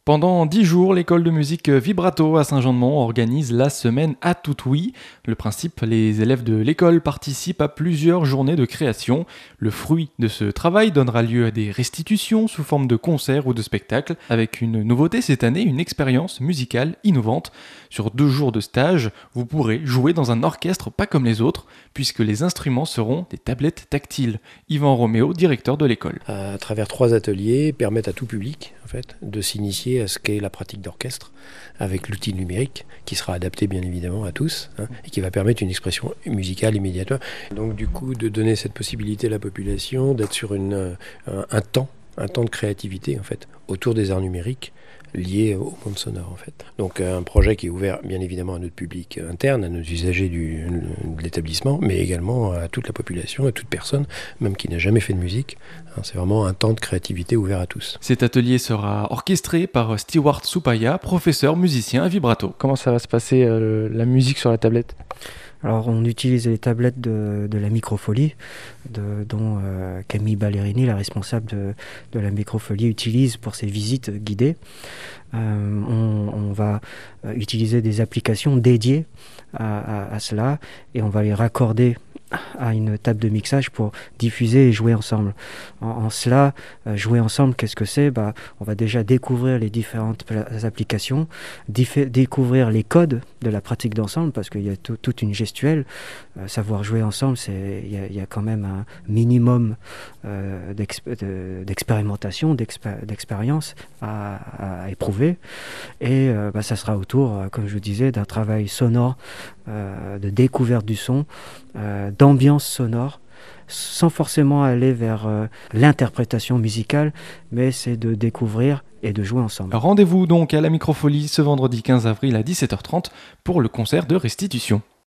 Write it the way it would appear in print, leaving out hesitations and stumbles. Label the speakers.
Speaker 1: Pendant 10 jours, l'école de musique Vibrato à Saint-Jean-de-Mont organise la semaine à tout oui. Le principe, les élèves de l'école participent à plusieurs journées de création. Le fruit de ce travail donnera lieu à des restitutions sous forme de concerts ou de spectacles, avec une nouveauté cette année, une expérience musicale innovante. Sur 2 jours de stage, vous pourrez jouer dans un orchestre pas comme les autres, puisque les instruments seront des tablettes tactiles. Yvan Roméo, directeur de l'école.
Speaker 2: À travers 3 ateliers, permettent à tout public en fait, de s'initier à ce qu'est la pratique d'orchestre avec l'outil numérique qui sera adapté bien évidemment à tous et qui va permettre une expression musicale immédiatement. Donc du coup de donner cette possibilité à la population d'être sur un temps de créativité en fait autour des arts numériques liés au monde sonore en fait. Donc un projet qui est ouvert bien évidemment à notre public interne, à nos usagers de l'établissement, mais également à toute la population, à toute personne, même qui n'a jamais fait de musique. C'est vraiment un temps de créativité ouvert à tous.
Speaker 1: Cet atelier sera orchestré par Stewart Supaya, professeur musicien à Vibrato.
Speaker 3: Comment ça va se passer la musique sur la tablette ?
Speaker 4: Alors on utilise les tablettes de la microfolie, dont Camille Ballerini, la responsable de la microfolie, utilise pour ses visites guidées. On va utiliser des applications dédiées à cela et on va les raccorder à une table de mixage pour diffuser et jouer ensemble. En cela, jouer ensemble, qu'est-ce que c'est ? On va déjà découvrir les différentes applications, découvrir les codes de la pratique d'ensemble, parce qu'il y a toute une gestuelle. Savoir jouer ensemble, il y a quand même un minimum d'expérimentation, d'expérience à éprouver. Et ça sera autour, comme je vous disais, d'un travail sonore, de découverte du son, d'ambiance sonore, sans forcément aller vers l'interprétation musicale, mais c'est de découvrir et de jouer ensemble.
Speaker 1: Rendez-vous donc à la Microfolie ce vendredi 15 avril à 17h30 pour le concert de restitution.